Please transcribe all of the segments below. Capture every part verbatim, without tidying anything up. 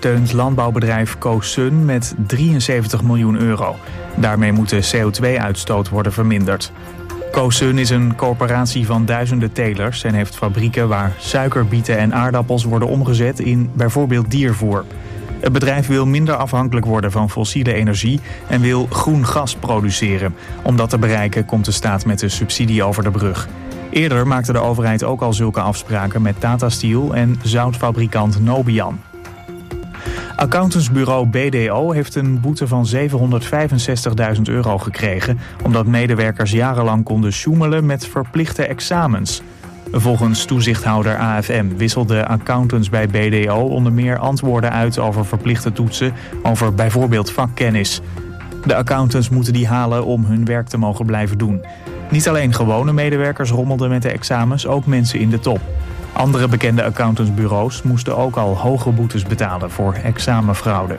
steunt landbouwbedrijf CoSun met drieënzeventig miljoen euro. Daarmee moet de C O twee uitstoot worden verminderd. CoSun is een coöperatie van duizenden telers en heeft fabrieken waar suiker, bieten en aardappels worden omgezet in bijvoorbeeld diervoer. Het bedrijf wil minder afhankelijk worden van fossiele energie en wil groen gas produceren. Om dat te bereiken komt de staat met een subsidie over de brug. Eerder maakte de overheid ook al zulke afspraken met Tata Steel en zoutfabrikant Nobian. Accountantsbureau B D O heeft een boete van zevenhonderdvijfenzestigduizend euro gekregen... omdat medewerkers jarenlang konden sjoemelen met verplichte examens. Volgens toezichthouder A F M wisselden accountants bij B D O onder meer antwoorden uit over verplichte toetsen, over bijvoorbeeld vakkennis. De accountants moeten die halen om hun werk te mogen blijven doen. Niet alleen gewone medewerkers rommelden met de examens, ook mensen in de top. Andere bekende accountantsbureaus moesten ook al hoge boetes betalen voor examenfraude.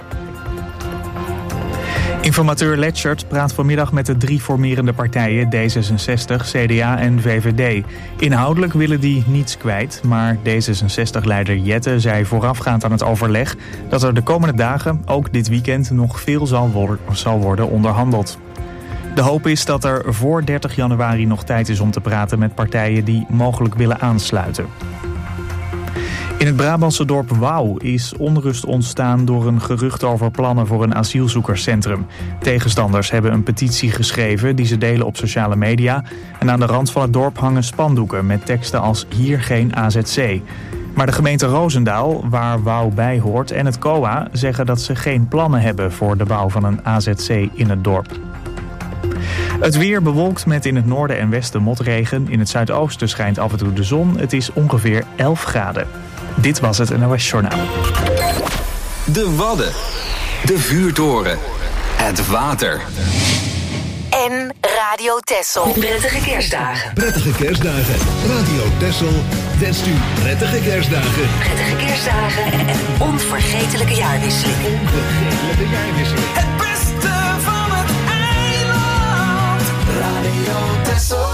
Informateur Letchert praat vanmiddag met de drie formerende partijen D zesenzestig, C D A en V V D. Inhoudelijk willen die niets kwijt, maar D zesenzestig-leider Jette zei voorafgaand aan het overleg dat er de komende dagen, ook dit weekend, nog veel zal worden, zal worden onderhandeld. De hoop is dat er voor dertig januari nog tijd is om te praten met partijen die mogelijk willen aansluiten. In het Brabantse dorp Wouw is onrust ontstaan door een gerucht over plannen voor een asielzoekerscentrum. Tegenstanders hebben een petitie geschreven die ze delen op sociale media. En aan de rand van het dorp hangen spandoeken met teksten als hier geen A Z C. Maar de gemeente Roosendaal, waar Wouw bij hoort, en het C O A zeggen dat ze geen plannen hebben voor de bouw van een A Z C in het dorp. Het weer bewolkt met in het noorden en westen motregen. In het zuidoosten schijnt af en toe de zon. Het is ongeveer elf graden. Dit was het N O S Journaal. De Wadden. De vuurtoren. Het water. En Radio Texel. Prettige kerstdagen. Prettige kerstdagen. Radio Texel wenst u prettige kerstdagen. Prettige kerstdagen en een onvergetelijke jaarwisseling. Onvergetelijke jaarwisseling. Het beste van het eiland. Radio Texel.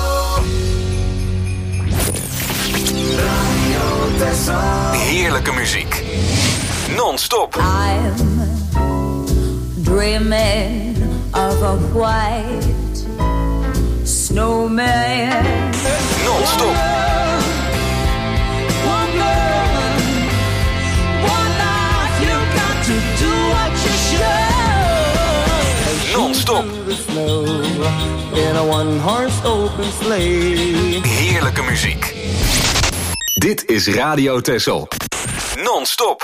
Radio Texel. Heerlijke muziek. Non-stop. I'm dreaming of a white snowman. Non-stop. One love, one life. You got to do what you should. Non-stop. The snow in a one-horse open sleigh. Heerlijke muziek. Dit is Radio Texel. Non-stop.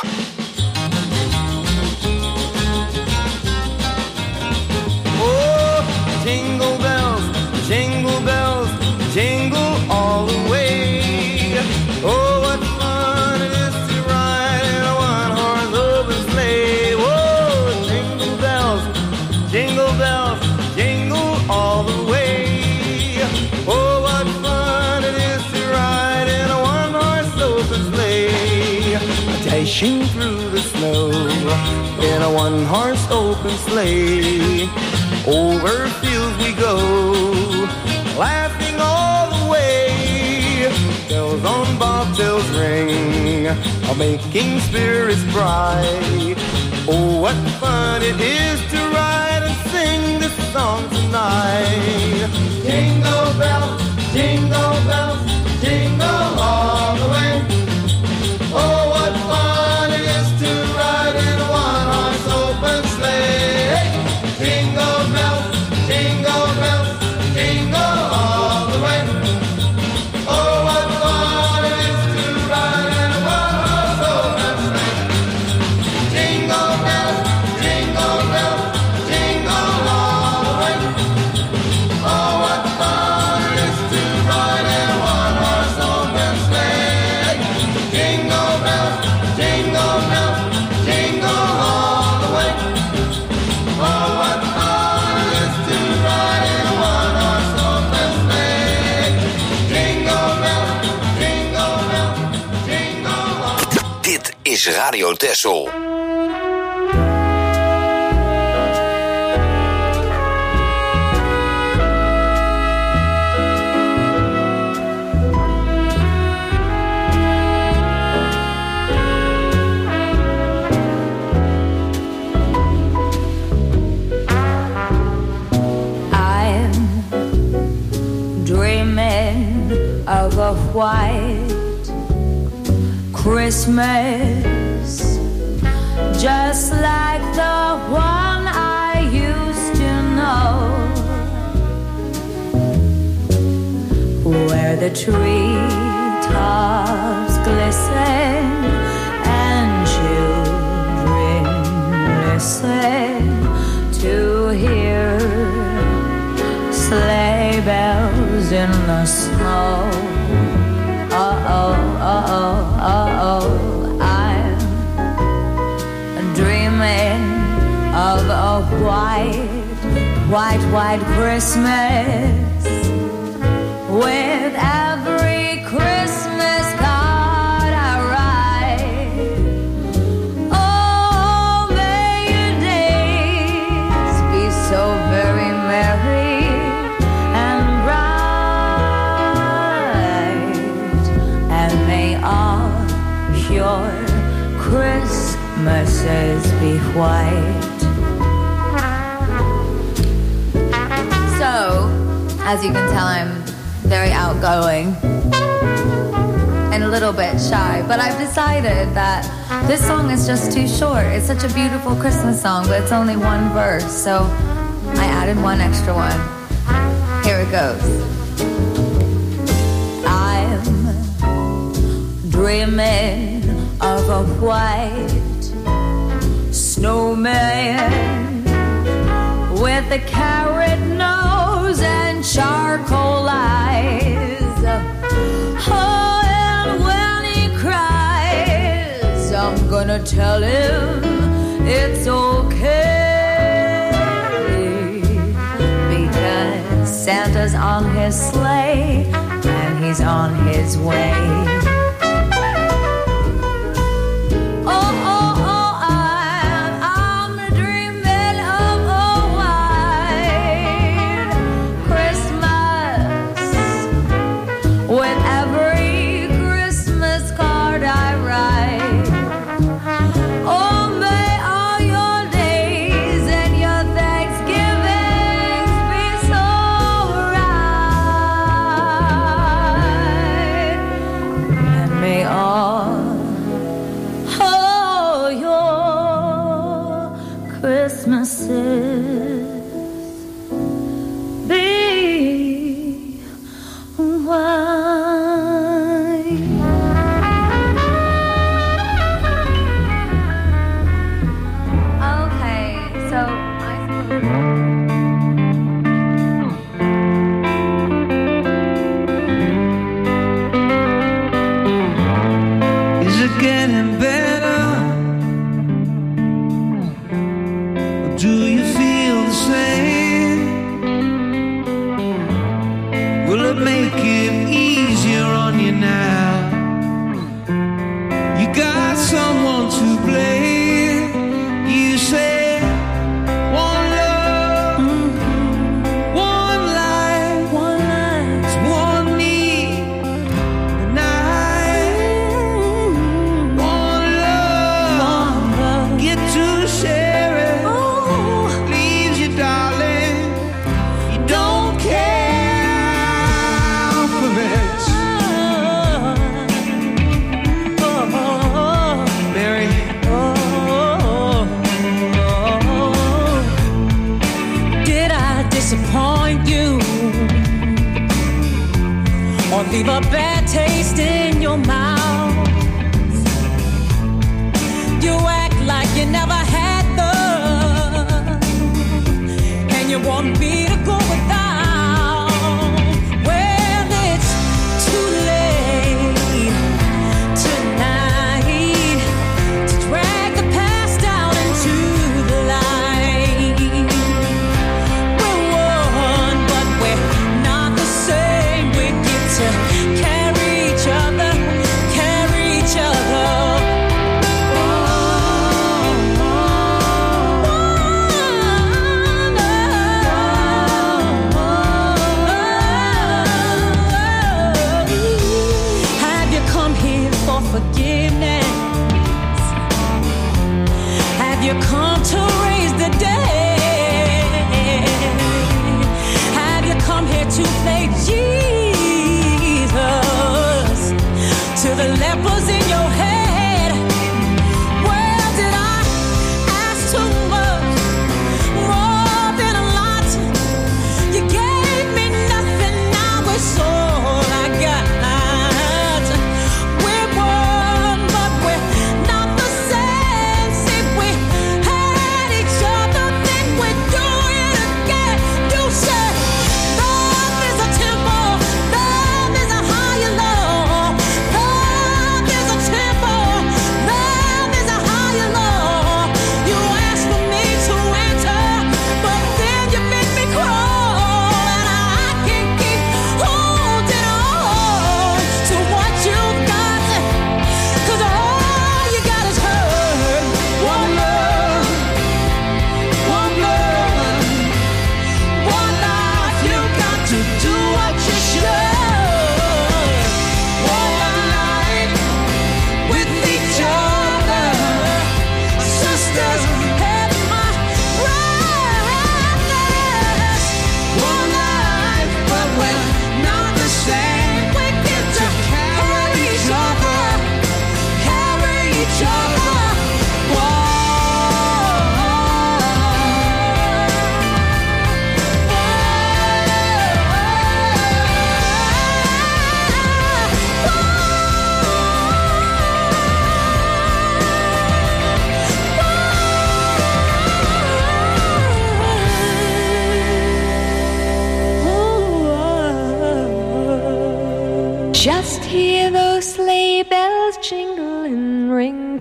Oh, jingle bells, jingle bells, jingle all the way. Oh, what fun it is to ride in a one-horse open sleigh. Oh, jingle bells, jingle bells, jingle all the way. Oh, what fun it is to ride in a one-horse open sleigh. Dashing through the snow in a one-horse open sleigh. Over fields we go, laughing all the way. Bells on bobtails ring, making spirits bright. Oh, what fun it is to ride and sing this song tonight. Jingle bells, jingle bells, jingle all the way. Oh, what fun it is to ride in a one-horse open sleigh. Jingle bells, jingle bells, jingle all the way. Oh, what fun it is to ride in a one-horse open sleigh. Jingle bells, jingle bells, jingle all the way. Oh, what fun it is to ride in a one-horse open sleigh. Jingle bells, jingle bells, jingle all the way. Oh, what fun it is to ride in a one-horse open sleigh. Jingle bells, jingle bells, jingle all. Dit is Radio Texel. Christmas, just like the one I used to know, where the treetops glisten and children listen to hear sleigh bells in the snow. Uh-oh, uh-oh, uh-oh, I'm dreaming of a white, white, white Christmas, with every Christmas card I write. Oh, may your days be so very merry and bright, and may all your Christmases be white. So, as you can tell, I'm very outgoing and a little bit shy, but I've decided that this song is just too short. It's such a beautiful Christmas song, but it's only one verse, so I added one extra one. Here it goes. I'm dreaming of a white snowman with a carrot nose and charcoal eyes. Oh, and when he cries, I'm gonna tell him it's okay, because Santa's on his sleigh and he's on his way. Leave a bad taste in your mouth. You act like you never had love, and you want me to go without. Well, it's too late tonight to drag the past down into the light. We're one, but we're not the same. We get to carry each other, carry each other. Have you come here for forgiveness? Have you come to raise the dead? Have you come here to play Jesus to the lepers in your head?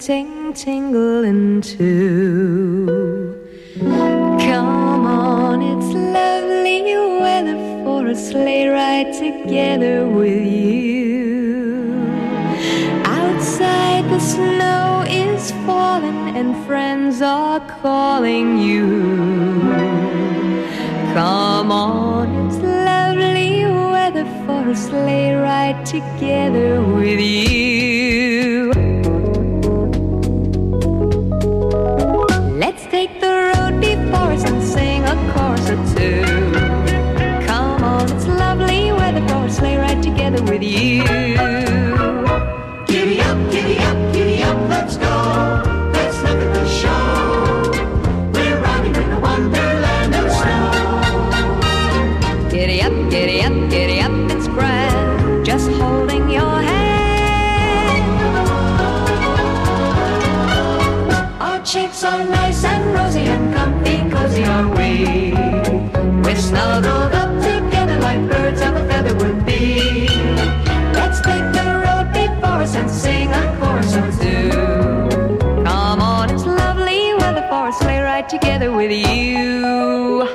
ting tingling too. Come on, it's lovely weather for a sleigh ride together with you. Outside the snow is falling and friends are calling you. Come on, it's lovely weather for a sleigh ride together with you. Let's take the road before us and sing a chorus or two. Come on, it's lovely weather for a sleigh ride together with you. Giddy up, giddy up, giddy up, let's go. Let's look at the show. We're riding in a wonderland of snow. Giddy up, giddy up, giddy up, it's grand, just holding your hand. Our cheeks are nice and rosy and comfy, cozy are we. We're snuggled up together like birds of a feather would be. Let's take the road before us and sing a chorus or two. Come on, it's lovely weather for a sleigh ride together with you.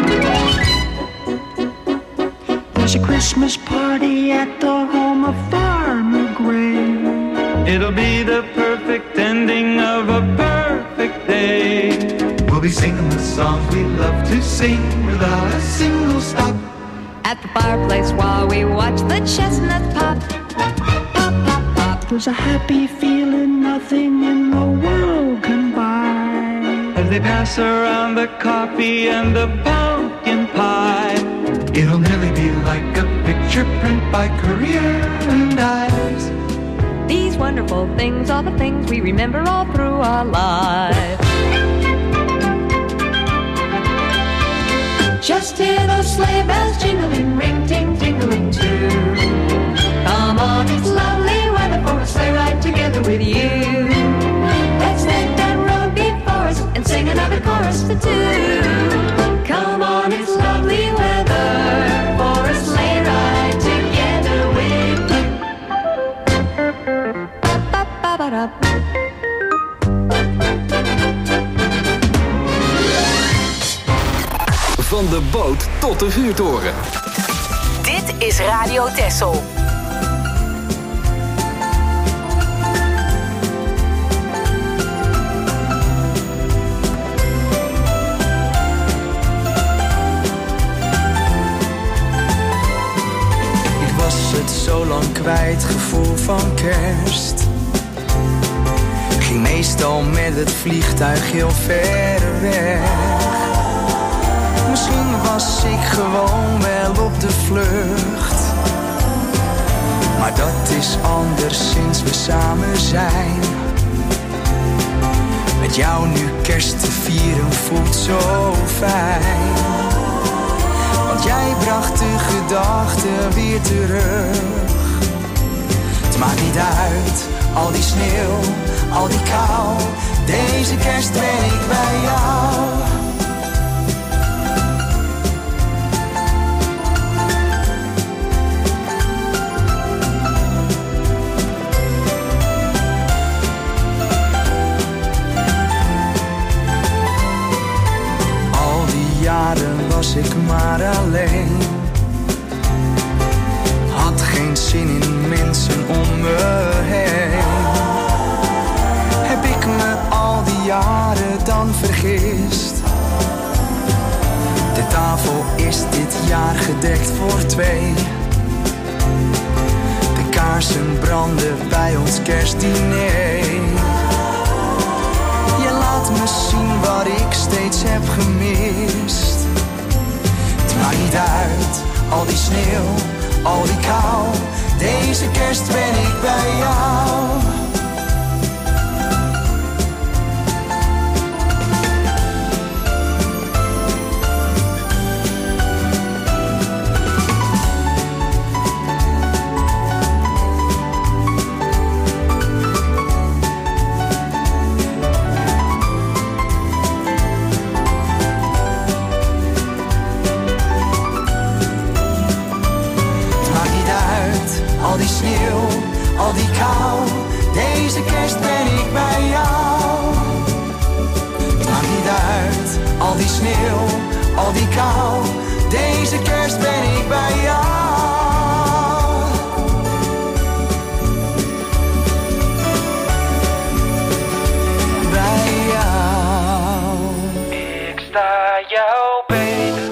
There's a Christmas party at the home of Farmer Gray. It'll be the perfect ending of a perfect day. We'll be singing the songs we love to sing without a single stop. At the fireplace while we watch the chestnuts pop. Pop, pop, pop. There's a happy feeling nothing in the world can buy. As they pass around the coffee and the pumpkin pie. It'll nearly be like a picture print by Career and Ives. These wonderful things are the things we remember all through our lives. Just hear those sleigh bells jingling, ring, ting, tingling too. Come on, It's lovely weather for a sleigh ride together with you. Let's take that road before us and sing another chorus for two. Come on, it's lovely weather for a sleigh ride together with you. ba, ba, ba, da. Van de boot tot de vuurtoren. Dit is Radio Texel. Ik was het zo lang kwijt, gevoel van kerst. Ging meestal met het vliegtuig heel ver weg. Misschien was ik gewoon wel op de vlucht. Maar dat is anders sinds we samen zijn. Met jou nu kerst te vieren voelt zo fijn. Want jij bracht de gedachten weer terug. Het maakt niet uit, al die sneeuw, al die kou. Deze kerst ben ik bij jou. Jaren was ik maar alleen. Had geen zin in mensen om me heen. Heb ik me al die jaren dan vergist? De tafel is dit jaar gedekt voor twee. De kaarsen branden bij ons kerstdiner. Je laat me zien wat ik steeds heb gemist. Het maakt niet uit, al die sneeuw, al die kou. Deze kerst ben ik bij jou. Al die sneeuw, al die kou, deze kerst ben ik bij jou. Bij jou. Ik sta jou beter.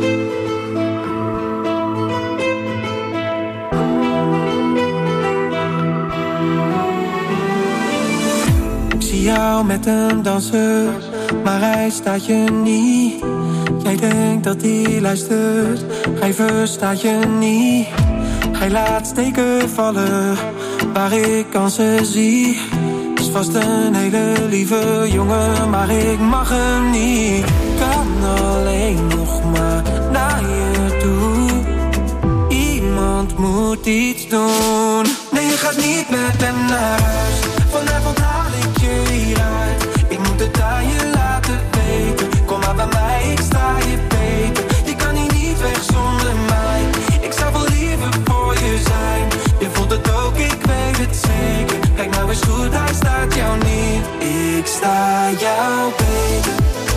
Ik zie jou met hem dansen, maar hij staat je niet. Jij denkt dat hij luistert, hij verstaat je niet. Hij laat steken vallen, waar ik kansen zie. Is vast een hele lieve jongen, maar ik mag hem niet. Kan alleen nog maar naar je toe. Iemand moet iets doen. Nee, je gaat niet met hem naar huis. Vanavond haal ik je hieruit. Ik moet het aan je laten weten. Kom maar bij mij, ik sta je beter. Je kan hier niet weg zonder mij. Ik zou wel liever voor je zijn. Je voelt het ook, ik weet het zeker. Kijk nou eens goed, hij staat jou niet. Ik sta jou beter.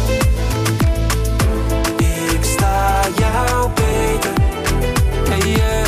Ik sta jou beter. Hey yeah.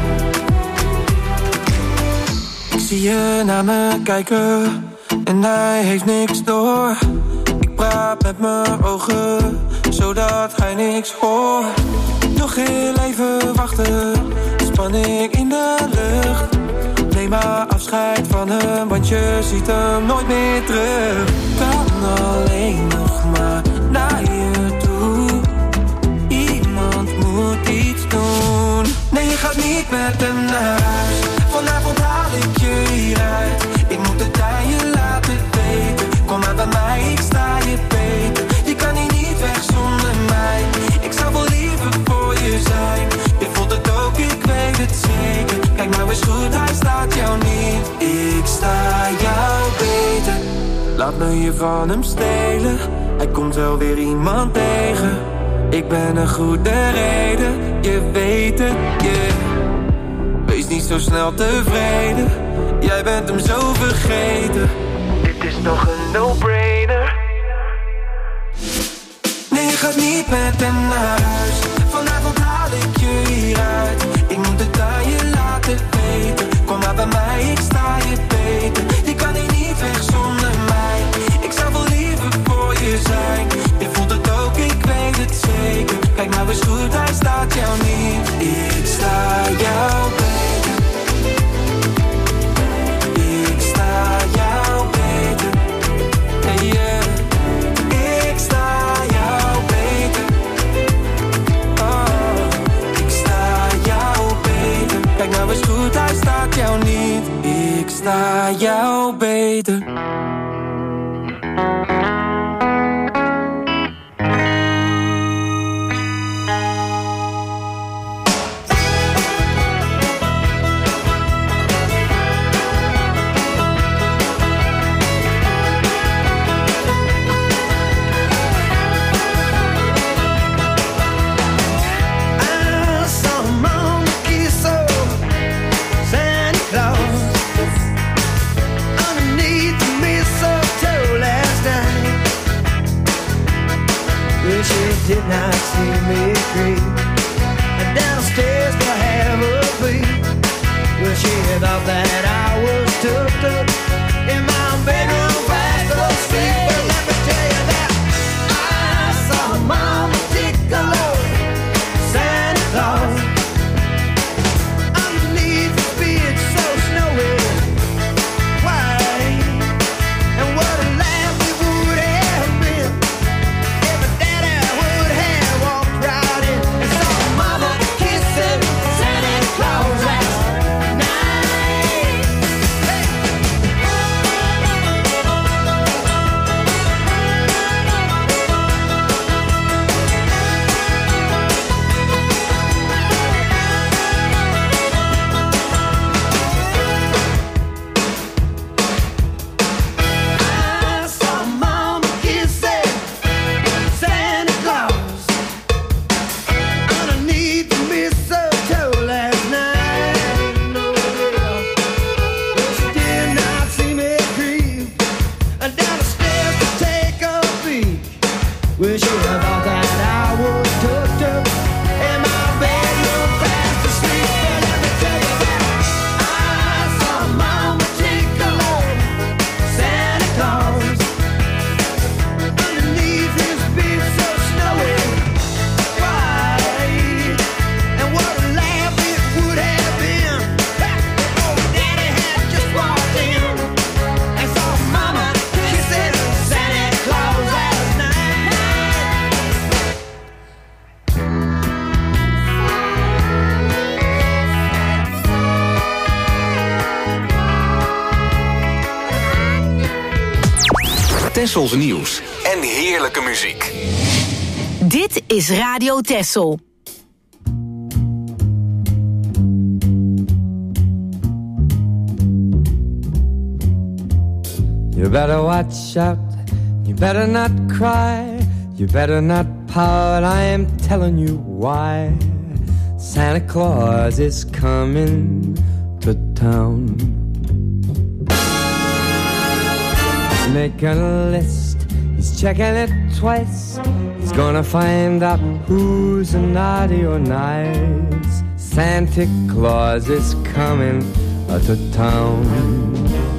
Ik zie je naar me kijken en hij heeft niks door. Ik praat met mijn ogen, zodat hij niks hoort. Nog heel even wachten, spanning in de lucht. Neem maar afscheid van hem, want je ziet hem nooit meer terug. Kan alleen nog maar naar je toe. Iemand moet iets doen. Nee, je gaat niet met hem naar huis. Vanavond haal ik je hieruit. Ik moet het aan je laten weten. Kom maar bij mij, ik sta je beter. Je kan hier niet weg zonder mij. Ik zou wel liever voor je zijn. Je voelt het ook, ik weet het zeker. Kijk nou eens goed, hij staat jou niet. Ik sta jou beter. Laat me je van hem stelen. Hij komt wel weer iemand tegen. Ik ben een goede reden, je weet het, yeah. Wees niet zo snel tevreden. Jij bent hem zo vergeten. Dit is nog een no-brainer. Nee, je gaat niet met hem naar huis. Vanavond haal ik je hieruit. Ik moet het aan je laten weten. Kom maar bij mij, ik sta je beter. Je kan hier niet weg zonder mij. Ik zou wel liever voor je zijn. Je voelt het ook, ik weet het zeker. Kijk nou eens goed, hij staat jou niet. Ik sta jou beter. Ik sta jou beter. Hey yeah. Ik sta jou beter. Oh, ik sta jou beter. Kijk nou eens goed, hij staat jou niet. Ik sta jou beter. Did not see me creep and downstairs to have a beat. Well, she thought that I was tucked up in my bedroom fast asleep. But let me tell you that I saw Mama Tickler, Santa Claus, underneath the beard so snowy white. And what a laugh we would have been if a daddy would have walked right in and saw Mama kissing Santa Claus last night. Hey. Wish you had thought that I was tucked up in my bedroom fast asleep. But let me tell you that I saw Mama take along Santa Claus underneath his big so snowy white. And what a laugh it would have been oh, Daddy had just walked in and saw Mama kissing Santa Claus last night. Tessels nieuws en heerlijke muziek. Dit is Radio Tessel. You better watch out, you better not cry, you better not pout, I am telling you why. Santa Claus is coming to town. He's making a list, he's checking it twice, he's gonna find out who's naughty or nice. Santa Claus is coming to town.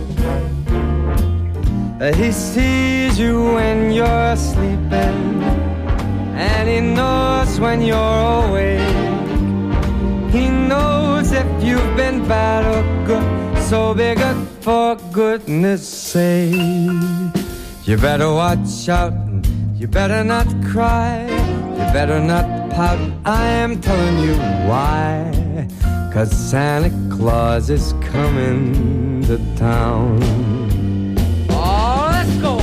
He sees you when you're sleeping, and he knows when you're awake. He knows if you've been bad or good, so be good for goodness sake. You better watch out, you better not cry, you better not pout, I am telling you why. 'Cause Santa Claus is coming to town. Let's go!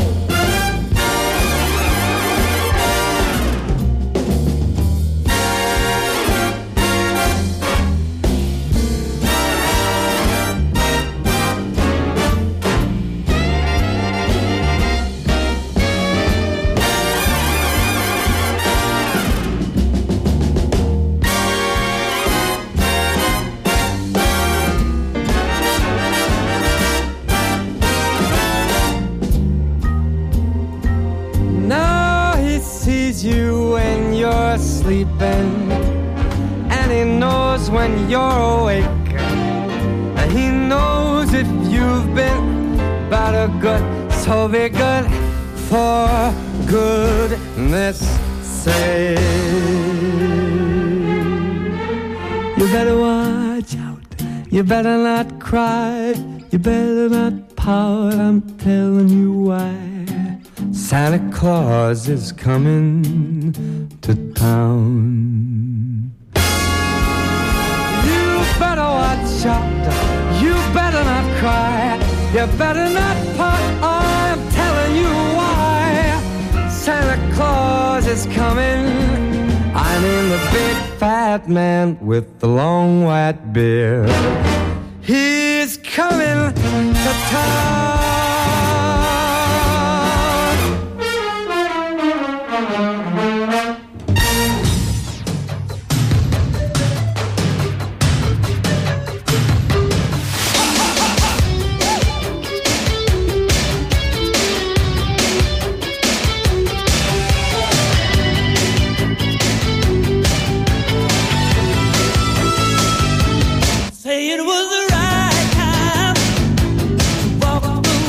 You when you're sleeping, and he knows when you're awake, and he knows if you've been bad or good, so be good for goodness sake. You better watch out, you better not cry, you better not pout, I'm telling you why. Santa Claus is coming to town. You better watch out, you better not cry, you better not pout, I'm telling you why. Santa Claus is coming, I mean the big fat man with the long white beard. He's coming to town. Say it was the right time to walk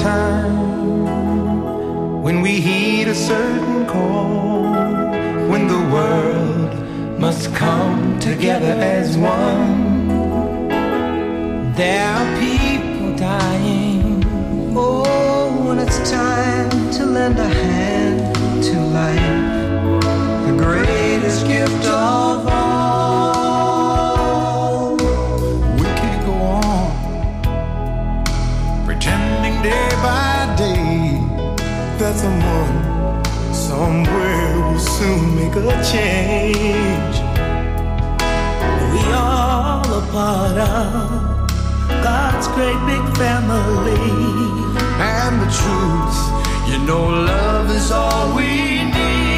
time when we heed a certain call, when the world must come together as one. There are people dying. Oh, when it's time to lend a hand to life, the greatest gift of all. We can't go on pretending day by day that someone somewhere will soon make a change. We all a part of God's great big family. And the truth, you know, love is all we need.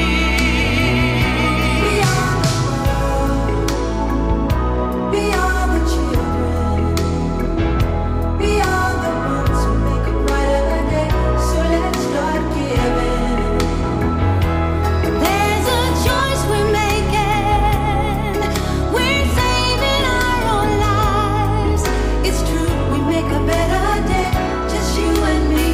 We are the children. We are the ones who make a brighter day. So let's start giving. There's a choice we're making. We're saving our own lives. It's true, we make a better day, just you and me.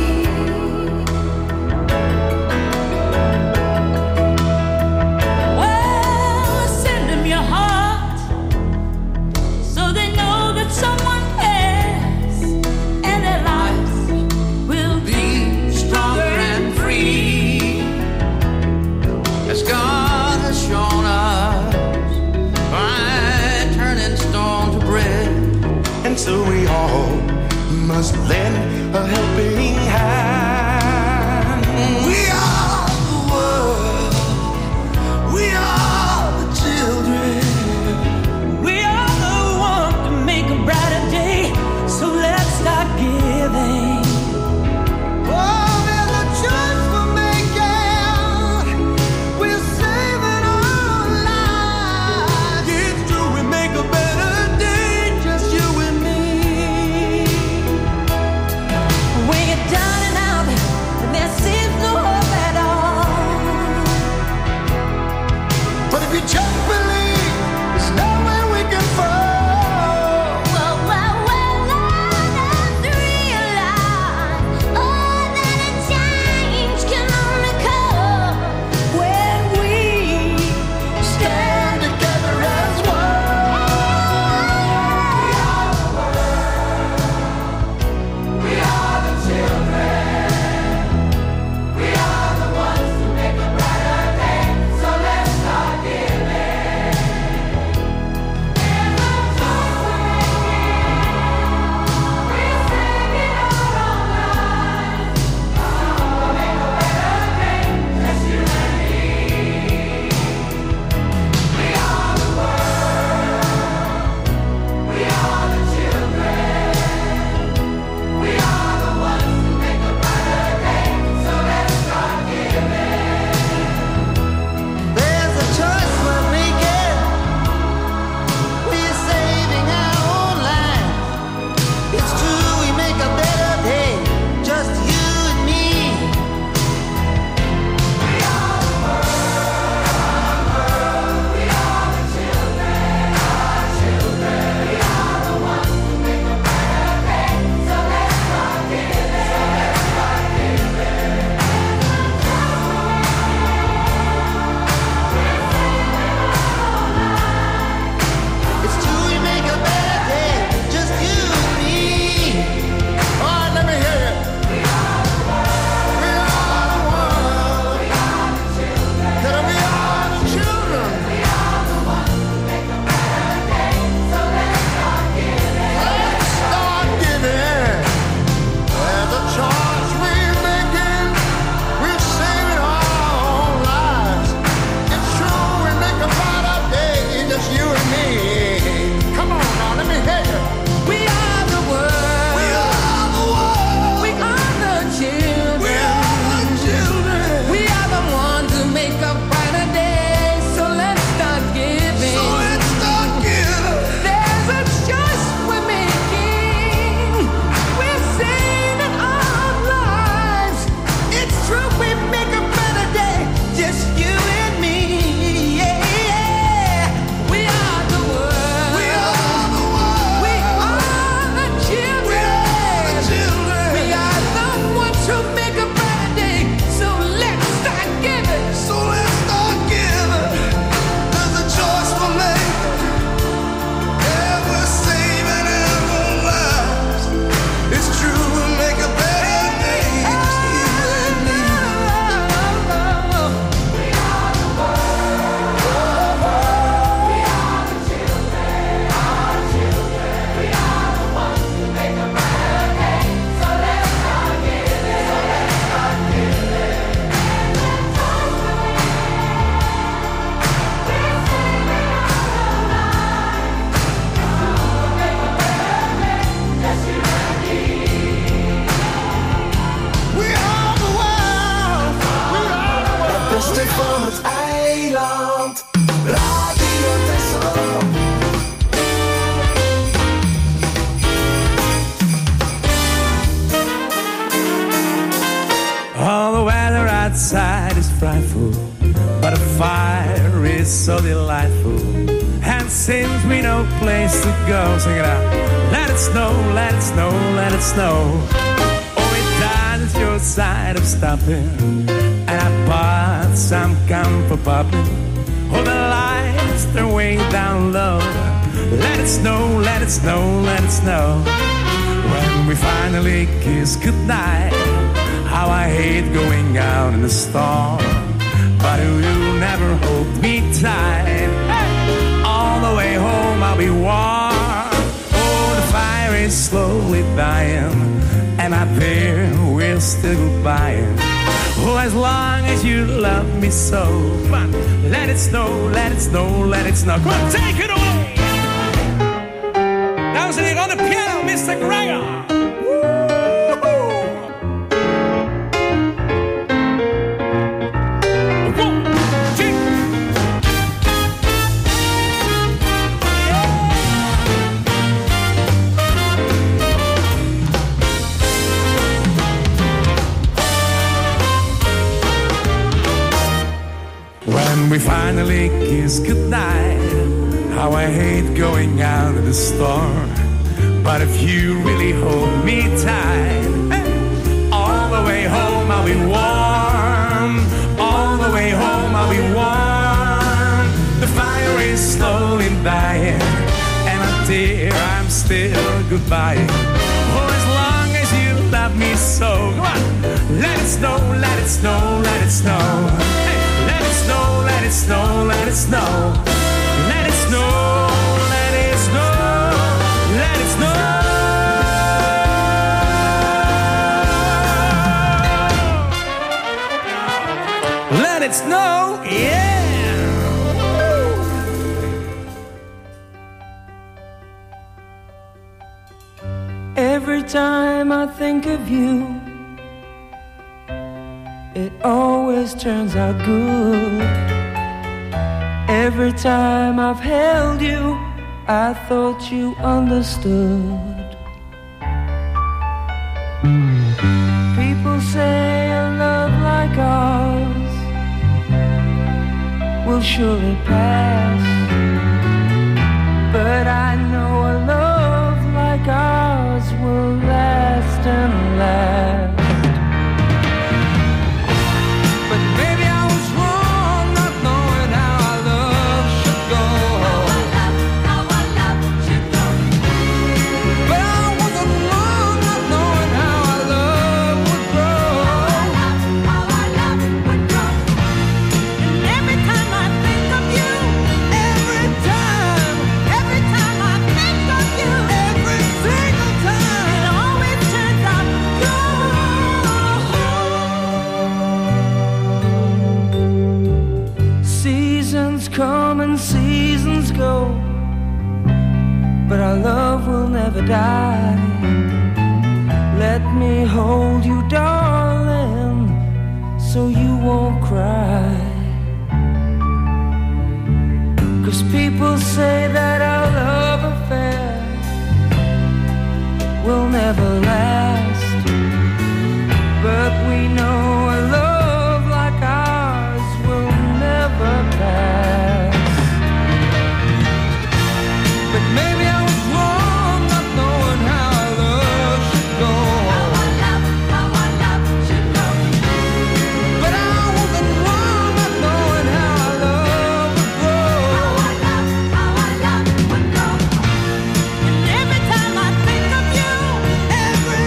Well, send them your heart so they know that someone cares, and their lives will be Stronger and free, as God has shown us by turning stone to bread. And so we all must lend a helping hand. We are the world. We are the children. We are the one to make a brighter day, so let's start giving. Oh, there's a choice we're making. We're saving our lives. It's true, we make a better day, just you and me. When you're down and out, and there seems no hope at all. so delightful. And since we know place to go, sing it out. Let it snow, let it snow, let it snow. Oh, it does your side of stopping. And I bought some gum for popping. Oh, the lights, they're way down low. Let it snow, let it snow, let it snow. When we finally kiss goodnight, how I hate going out in the storm. But you never hold me tight. Hey! All the way home I'll be warm. Oh, the fire is slowly dying, and I fear we're still goodbying. Oh, as long as you love me so. Come on, let it snow, let it snow, let it snow. Come on, take it away. Dames en heren, on the piano, mister Gregor. When we finally kiss goodnight, how I hate going out in the storm. But if you really hold me tight, hey, all the way home I'll be warm. All the way home I'll be warm. The fire is slowly dying, and I dear I'm still goodbye. Oh, as long as you love me so. Come on, let it snow, let it snow, let it snow. Hey. Let it snow, let it snow, let it snow. Let it snow, let it snow, let it snow. Let it snow, yeah. Every time I think of you, it always turns out good. Every time I've held you, I thought you understood. People say a love like ours will surely pass, but I know a love like ours will last and last. Come and seasons go, but our love will never die. Let me hold you, darling, so you won't cry. 'Cause people say that our love affair will never last, but we know a love like ours will never pass. But maybe I was wrong not knowing how our love should go. How our love, how our love should go. But I wasn't wrong not knowing how our love would grow. How our love, how our love would grow. And every time I think of you, every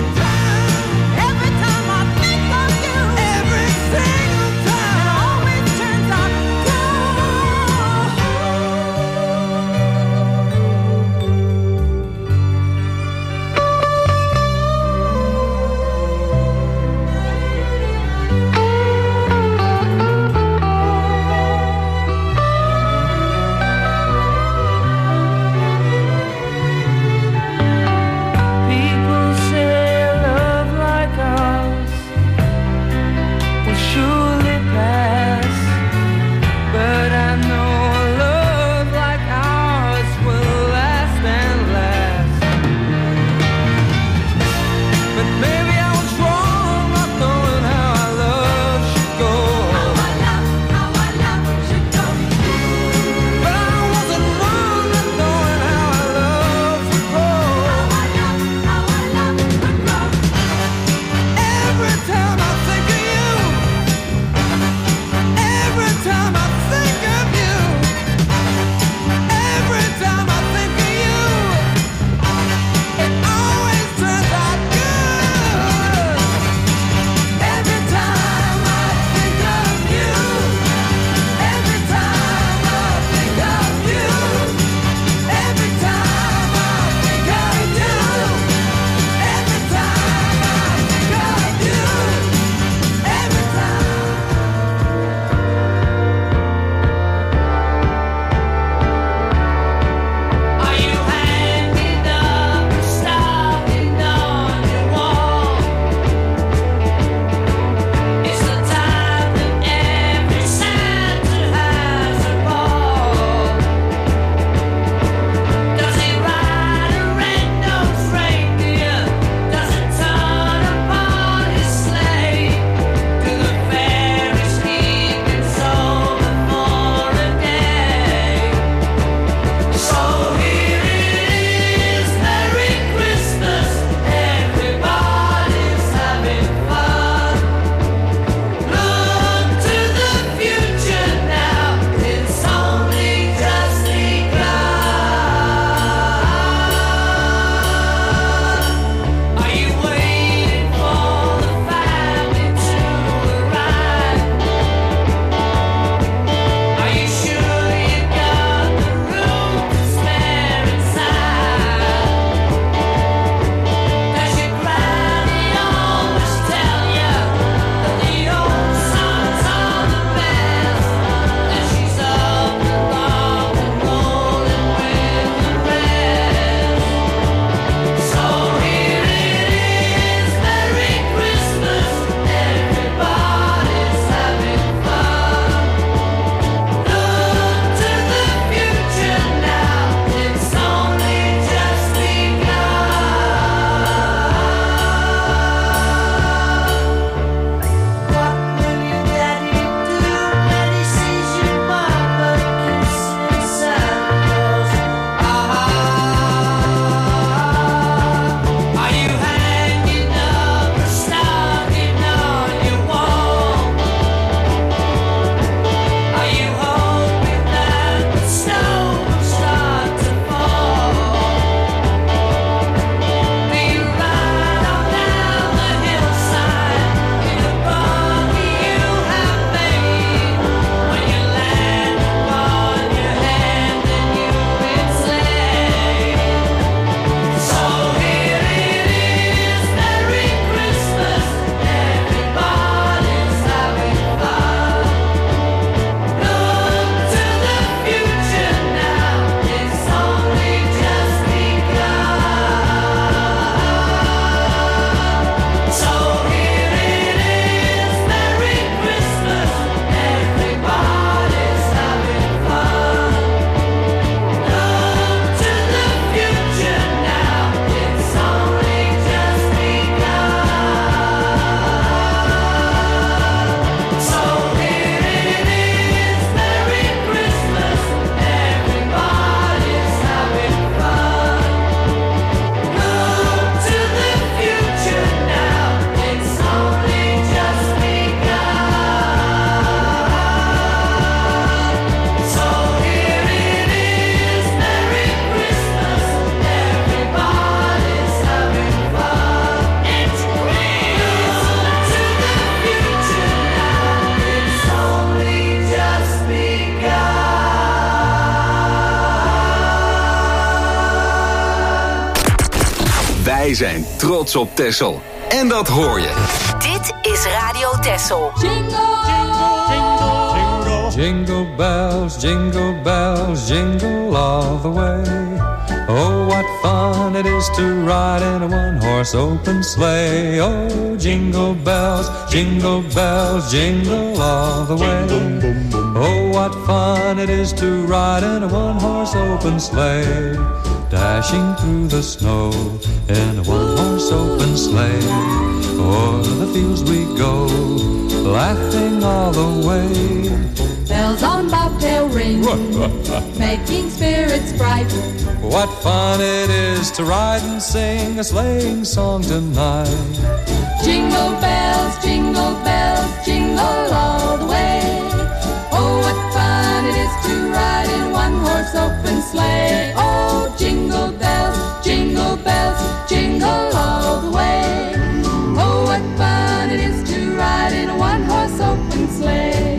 Wij zijn trots op Texel. En dat hoor je. Dit is Radio Texel. Jingle, jingle, jingle. Jingle bells, jingle bells, jingle all the way. Oh, what fun it is to ride in a one-horse open sleigh. Oh, jingle bells, jingle bells, jingle all the way. Oh, what fun it is to ride in a one-horse open sleigh. Dashing through the snow in a one-horse open sleigh. O'er the fields we go, laughing all the way. Bells on bobtail ring, making spirits bright. What fun it is to ride and sing a sleighing song tonight. Jingle bells, jingle bells, jingle all the way. Oh, what fun it is to ride in one-horse open sleigh. Oh, jingle bells, jingle bells, jingle all the way. Oh, what fun it is to ride in a one-horse open sleigh.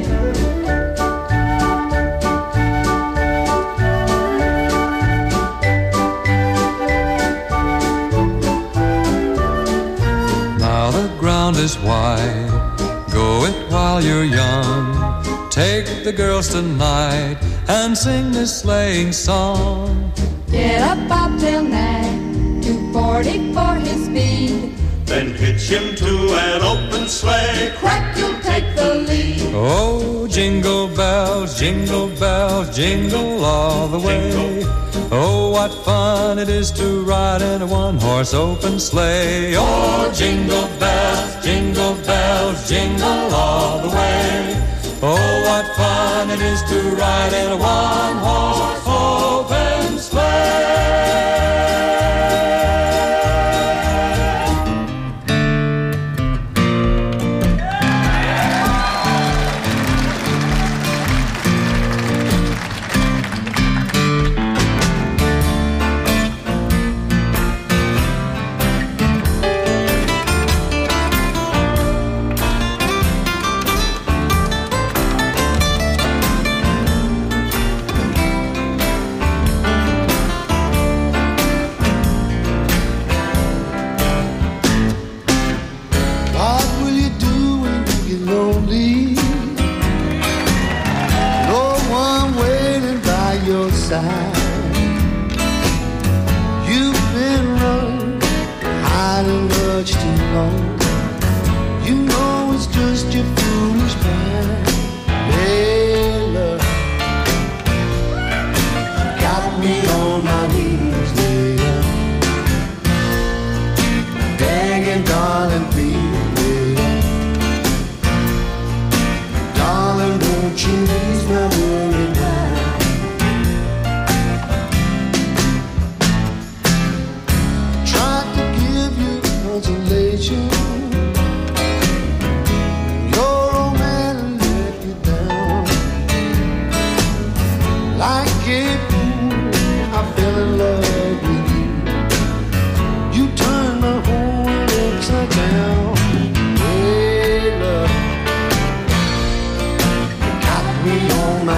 Now the ground is wide, go it while you're young. Take the girls tonight and sing this sleighing song. Get a bobtail nag, two forty for his speed. Then hitch him to an open sleigh. Crack, you'll take the lead. Oh, jingle bells, jingle bells, jingle all the way. Oh, what fun it is to ride in a one-horse open sleigh. Oh, jingle bells, jingle bells, jingle all the way. Oh, what fun it is to ride in a one-horse open sleigh. You've been running, hiding much too long. You know it's just your foolish mind. Hey, love, got me on my knees, later, begging, darling, please, later. Darling, won't you ease my worry now? Consolation. Your old man let you down. Like a fool, I fell in love with you. You turned my whole world upside down. Hey, love, got me on my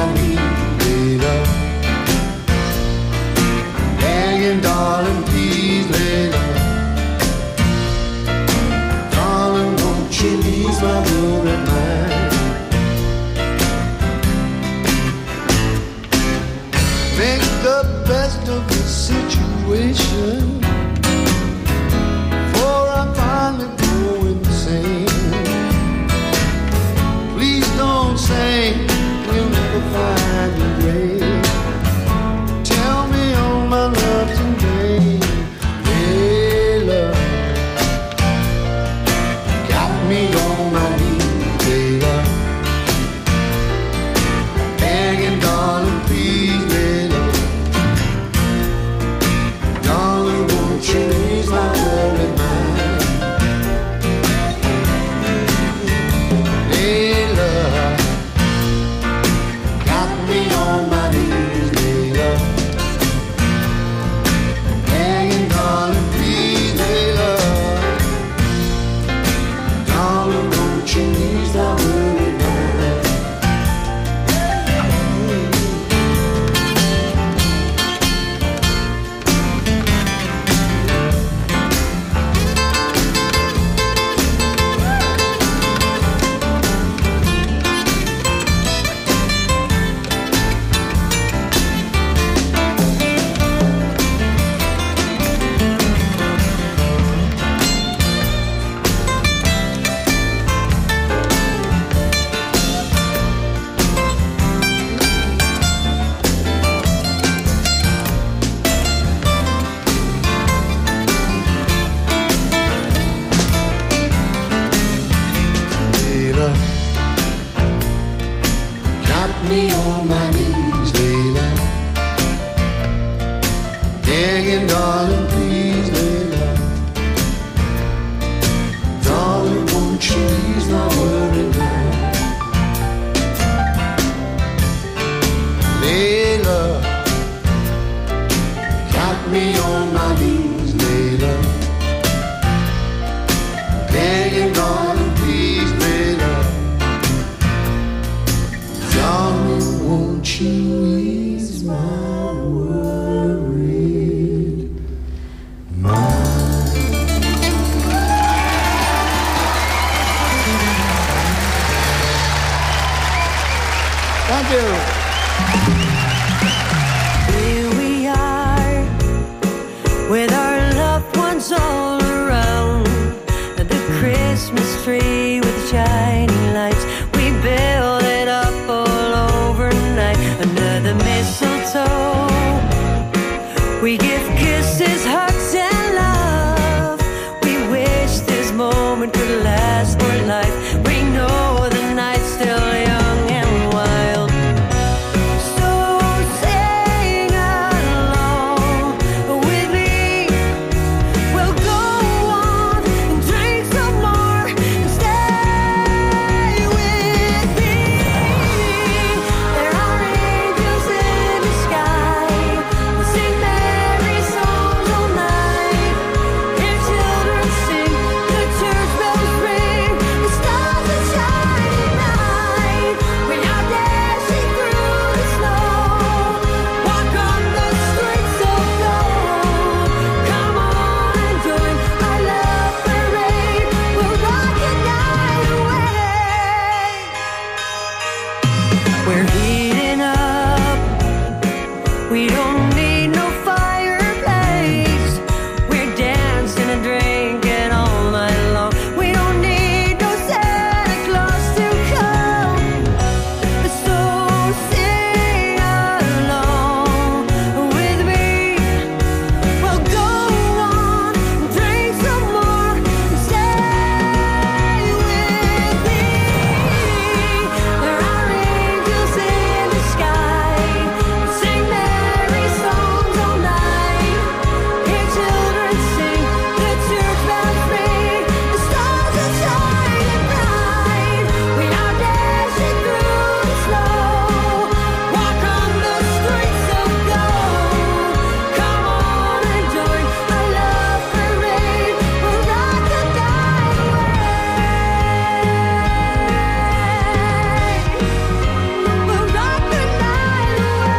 Thank you. Here we are, with our loved ones all around, the Christmas tree with shiny lights. We build it up all overnight under the mistletoe. We give kisses, hugs, and love. We wish this moment could last for life. We know the night's still young and wild. So sing along with me. We'll go on and drink some more and stay with me. There are angels in the sky who sing merry songs all night. Hear children sing, the church bells ring, the stars are shining bright. We are dashing through the snow, walk on the streets of gold. Come on and join our love parade. We'll rock the night away. We're heating up. We don't need no fireplace. We're dancing and drinking all night long. We don't need no Santa Claus to come. So sing along with me. We'll go on and drink some more and stay with me. There are angels in the sky who sing merry songs all night. Hear children sing, the church bells ring, the stars are shining bright. We are dashing through the snow, walk on the streets of gold. Come on and join our love parade. We'll rock the night away. We'll rock the night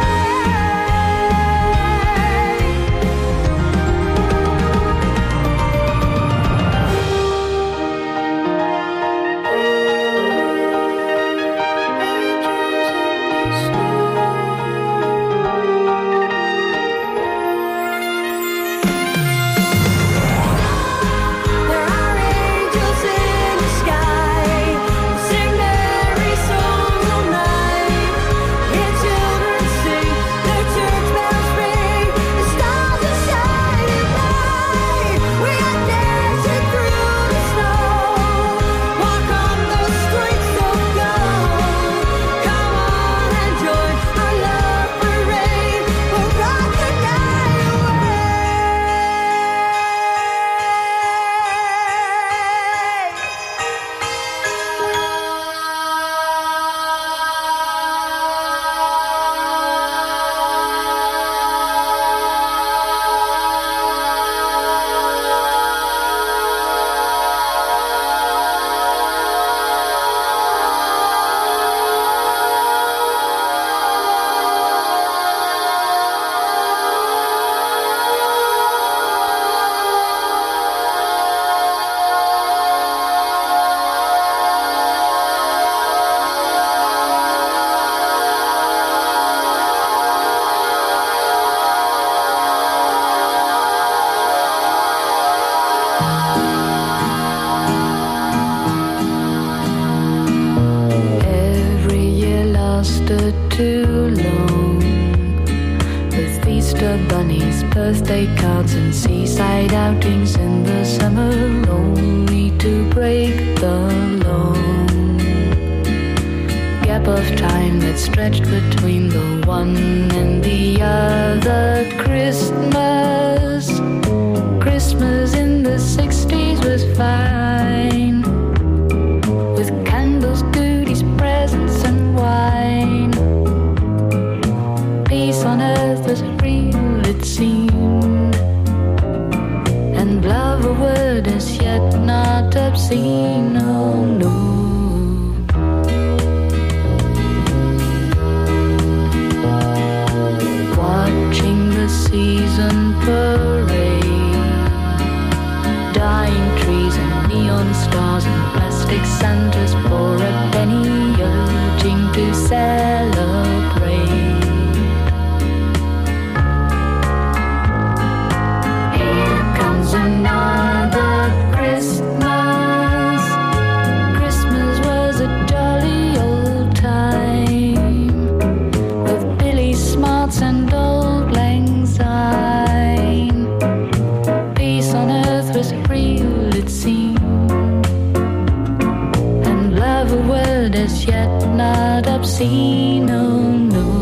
There are angels in the sky who sing merry songs all night. Hear children sing, the church bells ring, the stars are shining bright. We are dancing through the snow, walk on the streets of gold. Come on and join our love parade. We'll rock the night away. Every year lasted too long, with Easter bunnies, birthday cards, and seaside outings in the summer, only to break the long gap of time that stretched between the one and the other Christmas. Christmas in the sixties was fine, with candles, goodies, presents, and wine. Peace on earth was real, it seemed, and love a word as yet not obscene. Oh no. Watching the season parade, dying trees and neon stars and plastic Santas for a penny, urging to celebrate. yet not obscene, no, no.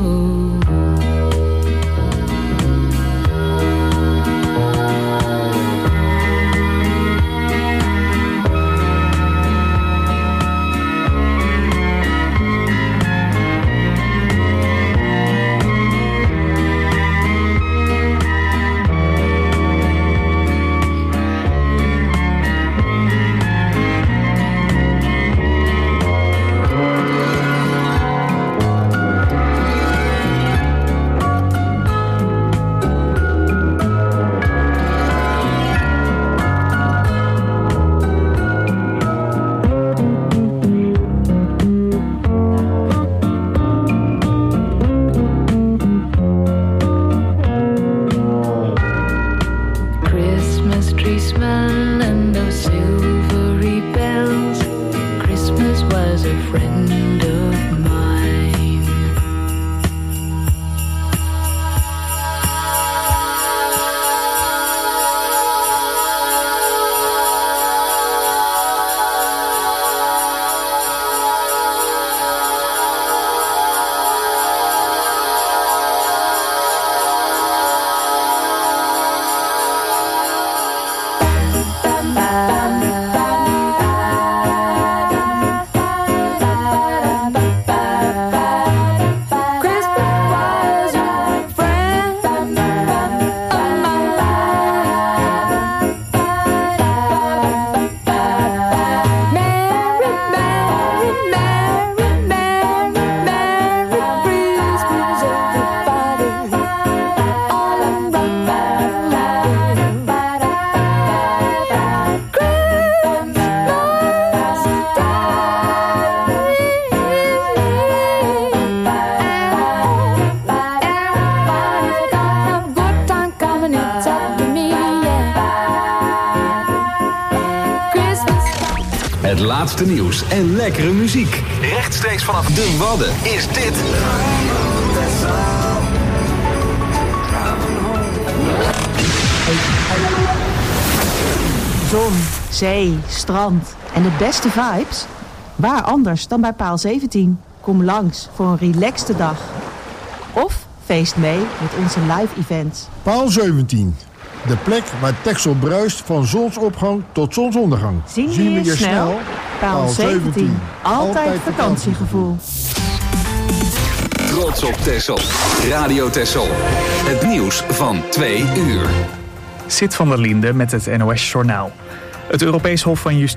Het laatste nieuws en lekkere muziek. Rechtstreeks vanaf de Wadden is dit... Zon, zee, strand en de beste vibes? Waar anders dan bij Paal zeventien? Kom langs voor een relaxte dag. Of feest mee met onze live events. Paal zeventien. De plek waar Texel bruist van zonsopgang tot zonsondergang. Zien we je, je snel? snel? Paal zeventien. Altijd vakantiegevoel. Trots op Texel. Radio Texel. Het nieuws van twee uur. Sid van der Linde met het N O S Journaal. Het Europees Hof van Justitie